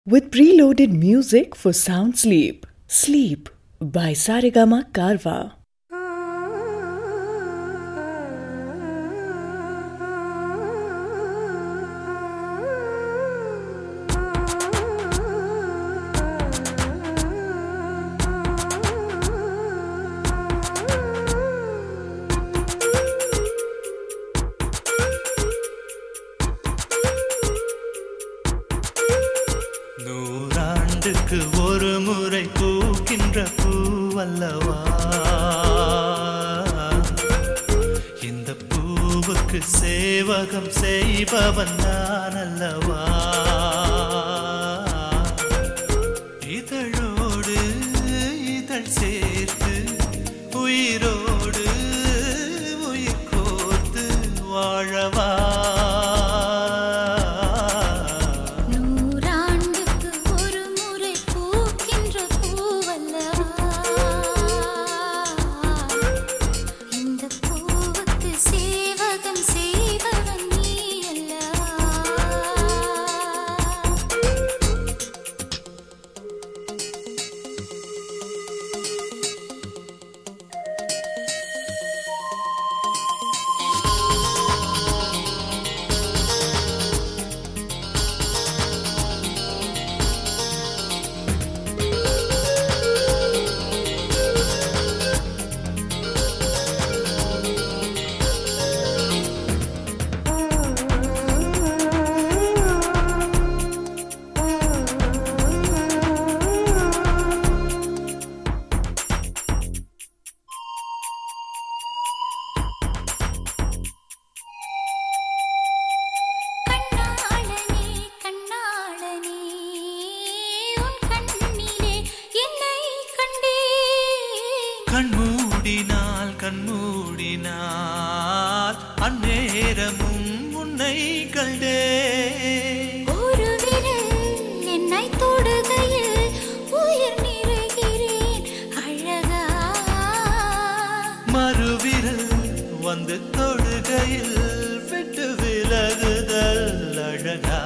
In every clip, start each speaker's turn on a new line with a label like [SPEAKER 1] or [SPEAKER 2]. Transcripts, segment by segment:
[SPEAKER 1] with preloaded music for sound sleep. Sleep by Saregama Karwa.
[SPEAKER 2] நூறாண்டுக்கு ஒரு முறை பூக்கின்ற பூவல்லவா, இந்த பூவுக்கு சேவகம் செய்பவன் நான் அல்லவா. இதழோடு இதழ் சேர்த்து உயிரோடு உயிர் கோர்த்து வாழவா. கண்மூடினால் கண்மூடினால் அந்நேரமும் உன்னை கண்டே.
[SPEAKER 3] ஒரு விரல் என்னை தொடுகையில் உயிர் நிறைகிறேன் அழகா.
[SPEAKER 2] மறுவிரல் வந்து தொடுகையில் விட்டு விலகுதல் அழகா.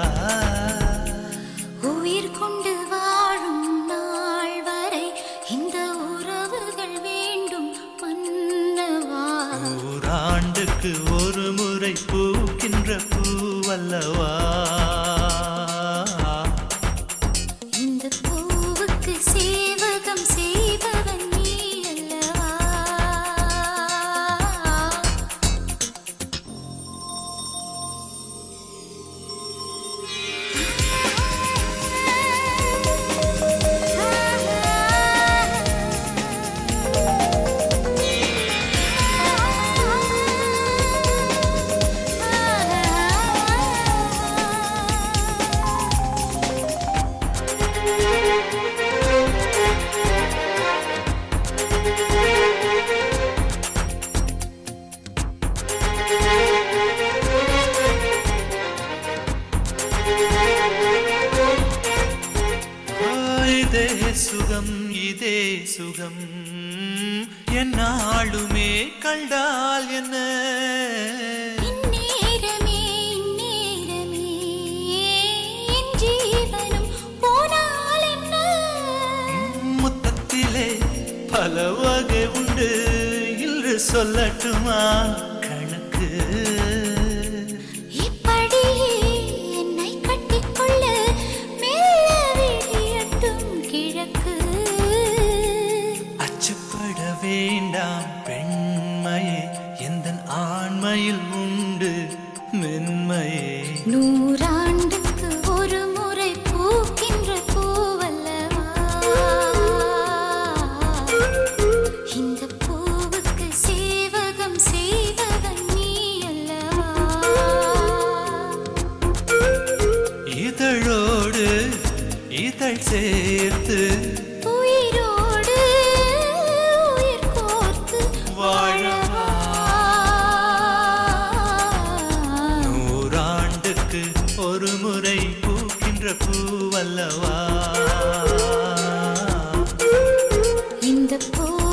[SPEAKER 3] உயிர் கொண்டு வாழும் நாள் வரை இந்த உறவுகள் வேண்டும் மன்னவா.
[SPEAKER 2] நூறாண்டுக்கு ஒரு முறை பூக்கின்ற பூவல்லவா,
[SPEAKER 3] இந்த பூவுக்கு சேவகம் செய்பவன் நீ அல்லவா.
[SPEAKER 2] இதே சுகம் இதே சுகம் என்னாலுமே கண்டால் என்ன.
[SPEAKER 3] இந்நேரமே இந்நேரமே என் ஜீவனும் போனால் என்ன.
[SPEAKER 2] முத்தத்திலே பல வகை உண்டு, இன்று சொல்லட்டுமா கணக்கு.
[SPEAKER 3] இப்படியே என்னை கட்டிக்கொள்ள மெல்ல விழியட்டும் கிழக்கு.
[SPEAKER 2] அச்சப்பட வேண்டாம் பெண்மையே, எந்தன் ஆண்மையில் உண்டு மென்மையே.
[SPEAKER 3] நூறாண்டுக்கு ஒரு முறை பூக்கின்ற பூவல்லவா, இந்த பூவுக்கு சேவகம் செய்பவன் நீ அல்லவா.
[SPEAKER 2] இதழோடு இதழ் சேர்த்து
[SPEAKER 3] உயிரோடு உயிர் கோர்த்து
[SPEAKER 2] வாழவா. நூறாண்டுக்கு ஒரு முறை பூக்கின்ற பூவல்லவா,
[SPEAKER 3] இந்த பூ